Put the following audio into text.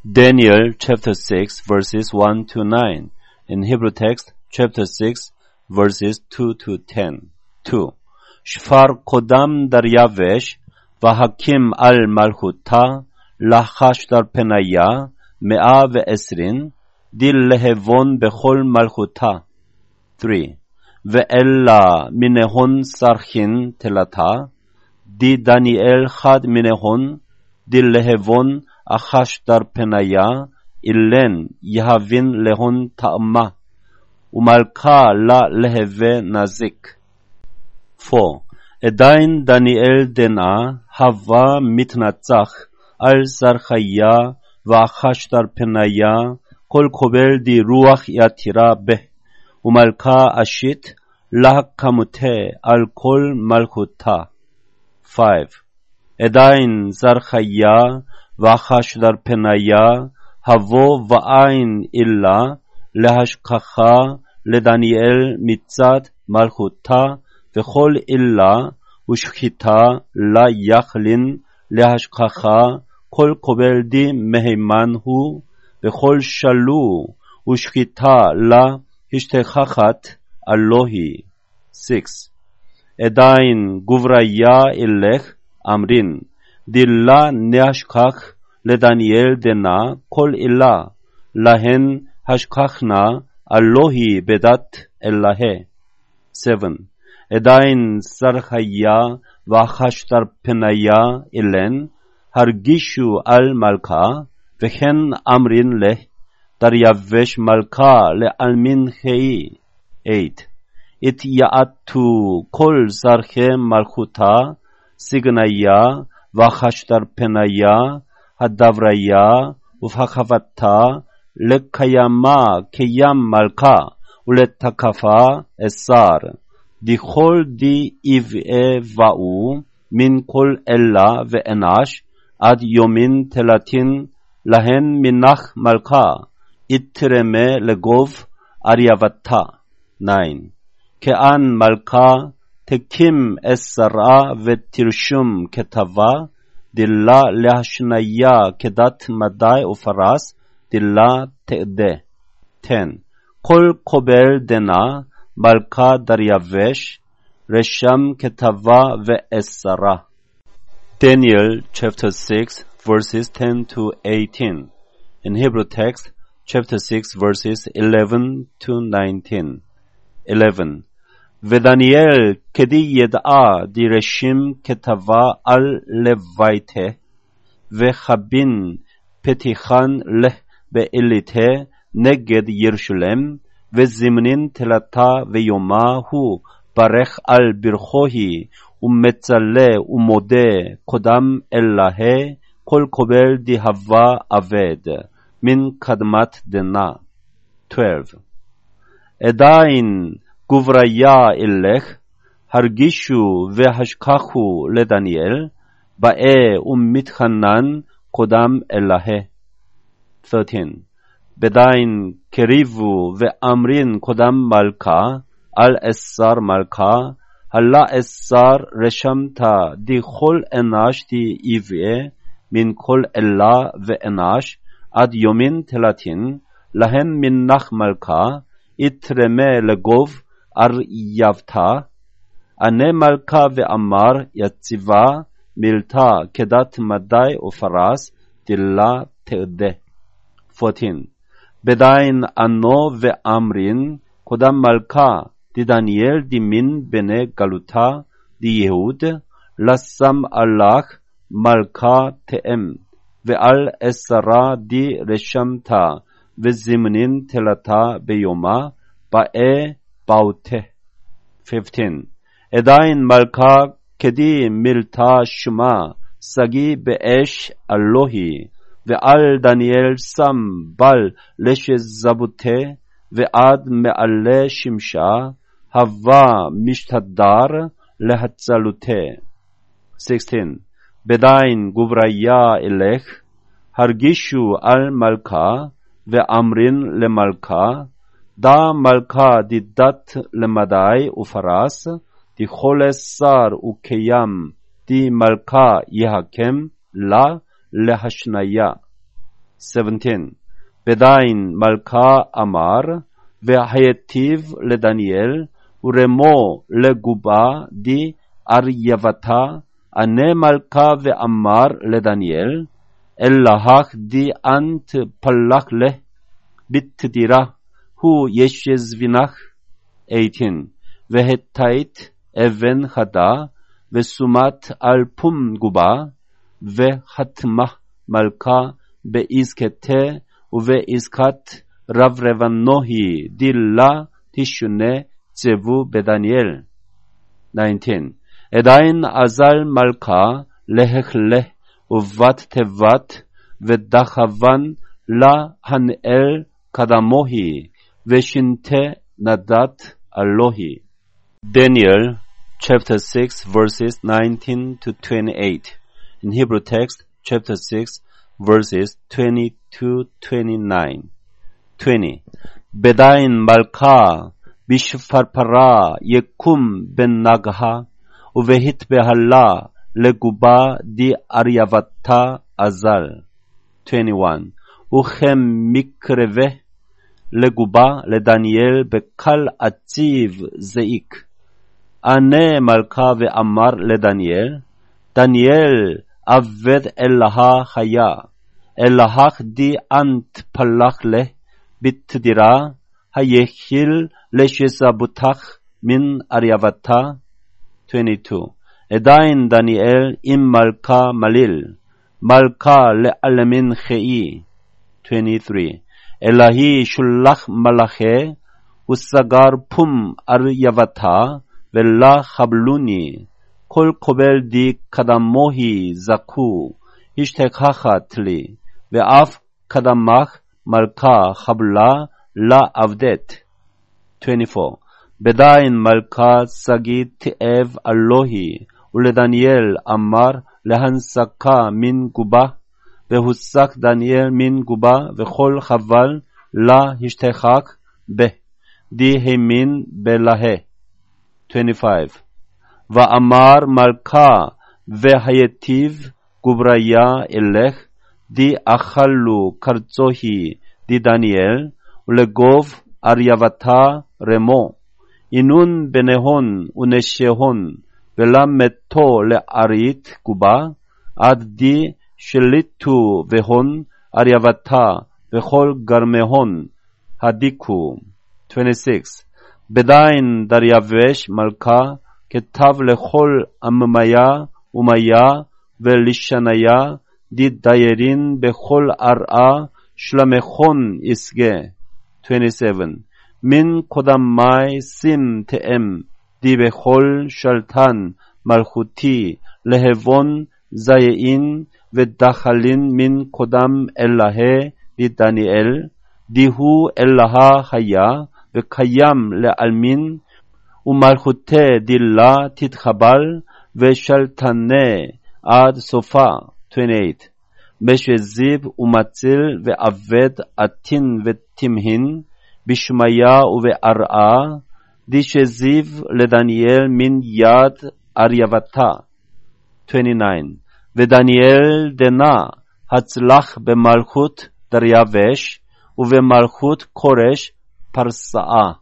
Daniel chapter 6 verses 1 to 9. In Hebrew text, chapter 6 verses 2 to 10. 2. שפר קודם דריווש והקים על מלכותה לחש דר פניה 120 דיל להבון בכל מלכותה. 3. ואלה מנהון סרחין תלתה די דניאל חד מנהון דיל להבון אחש דר פניה אילן יהבין להון טעמה ומלכה לה להווה נזיק. 4. עדיין דניאל דנה הווה מתנצח על זרחיה ואחש דר פניה כל קובל די רוח יתירה בה ומלכה אשית לה כמותה על כל מלכותה. 5. עדיין זרחיה ואחש דר פניה הבוא ואין אילה להשכחה לדניאל מצד מלכותה וכל אילה ושחיתה לה יכלין להשכחה כל קובל די מהימן הוא וכל שלו ושחיתה לה השתכחת אלוהי. 6. עדיין גבריה אלך אמרין דילה נשכח לדניאל דנה כל אילה להן השכחנה אלוהי בדת אלוהי. 7. עדיין זרחיה ואחש דר פניה אילן הרגישו על מלכה וכן אמרין לה דריווש מלכה לעלמין חיי. 8. התייעתו כל זרחי מלכותה סגניה ואחש דר פניה הדבריה ופחבתה לקיימה קיים מלכה ולתקפה אסר דכל די יבעה ואו מן כל אלה ואנש עד יומין תלתין להן מנח מלכה יתרמה לגוב אריבתה. 9. כאן מלכה תקים אסרה ותרשום כתבה דילה להשניה כדת מדי ופרס דילה תעדה. 10. כל קובל דנה מלכה דריווש רשם כתבה ואסרה. Daniel chapter 6 verses 10 to 18. In Hebrew text, chapter 6 verses 11 to 19. 11. ודניאל כדי ידעה דירשים כתבה על לוויתה וחבין פתיחן לה באליתה נגד ירושלם וזמנין תלתה ויומה הוא ברך על ברכוהי ומצלה ומודה קודם אלוהי כל קובל דהבה אבד מן קדמת דנה. 12. עדיין גבריה אלך הרגישו והשכחו לדניאל באה ומתחנן קודם אלוהי. 13. בדין קריבו ואמרין קודם מלכה על אסר מלכה הלה אסר רשמת דכל אנש די יבעה מן כל אלה ואנש עד יומין תלתין להן מנח מלכה יתרמה לגוב אריבתה ענה מלכה ואמר יציבה מילתה כדת מדי ופרס דילה תעדה. 14. בדין ענו ואמרין קודם מלכה דדניאל דמין בני גלותה דיהוד לסם הלך מלכה תאם ועל אסרה די רשמתה וזמנין תלתה ביומה באה באותה. 15. עדיין מלכה כדי מילתה שמה סגי באש אלוהי ועל דניאל שם בל לשזבותה ועד מעלה שמשה הווה משתדר להצלותה. 16. בדין גבריה אלך הרגישו על מלכה ואמרין למלכה דה מלכה דידת למדי ופרס דכל שר וקיים די מלכה יהקם לה להשניה. 17. בדין מלכה אמר, והייטיב לדניאל, ורמו לגובה די אריבתה, ענה מלכה ואמר לדניאל, אלהך די אנט פלח לה, בתדירה, הוא ישזבינך. 18. והתית אבן חדה, ושומת על פום גובה, וחתמה מלכה בעסקתה, ובעסקת רברבנוהי דילה תשונה צבו בדניאל. 19. עדיין אזל מלכה להכלה ובת תבת ודחבן לה הנאל קדמוהי ושינתה נדת אלוהי. Daniel chapter 6 verses 19 to 28. In Hebrew text chapter 6 verses 20 to 29. 20. בדין מלכה בשפרפרה יקום בן נגחה ובהתבהלה לגובה די אריבתה אזל. 21. וכמקרבה לגובה לדניאל בקל עציב זעיק. ענה מלכה ואמר לדניאל, דניאל עבד אלוה חיה, אלהך די אנט פלח לה, בתדירה היחיל לשזבותך מן אריבתה. 22. עדיין דניאל עם מלכה מליל, מלכה לעלמין חיי. 23. אלוהי שולח מלאכי, וסגר פום אריבתה, ולה חבלוני, כל קובל די קדמוהי זכו, השתכחת לי, ואף קדמך מלכה חבלה לה עבדת. 24. בדין מלכה סגי תאב אלוהי, ולדניאל אמר להנסקה מן גובה, והוסק דניאל מן גובה, וכל חבל לה השתכח בה, די המין בלהה. 25. ואמר מלכה והייטיב גבריה אלך, די אכלו קרצוהי די דניאל, ולגוב אריבתה רמו, אינון בנהון ונשהון, ולמתו לארית גובה, עד די שליטו והון אריבתה, וכל גרמהון הדיקו. 26. בדין דריווש מלכה, כתב לכל עממיה ומיה ולשניה, די דיירין בכל ארעה שלמכון יסגה. 27. מן קודמי שים תאם, די בכל שלטן מלכותי, להבון זיין ודחלין מן קודם אלוהי די דניאל, די הוא אלוה חיה, וקיים לעלמין, ומלכותי דילה תתחבל, ושלטנה עד סופה. 28. משזיב ומציל ועבד עתין ותמהין, בשמיה ובארעה, די שזיב לדניאל מן יד אריבתה. 29. ודניאל דנה הצלח במלכות דריווש, ובמלכות קורש פרסאה.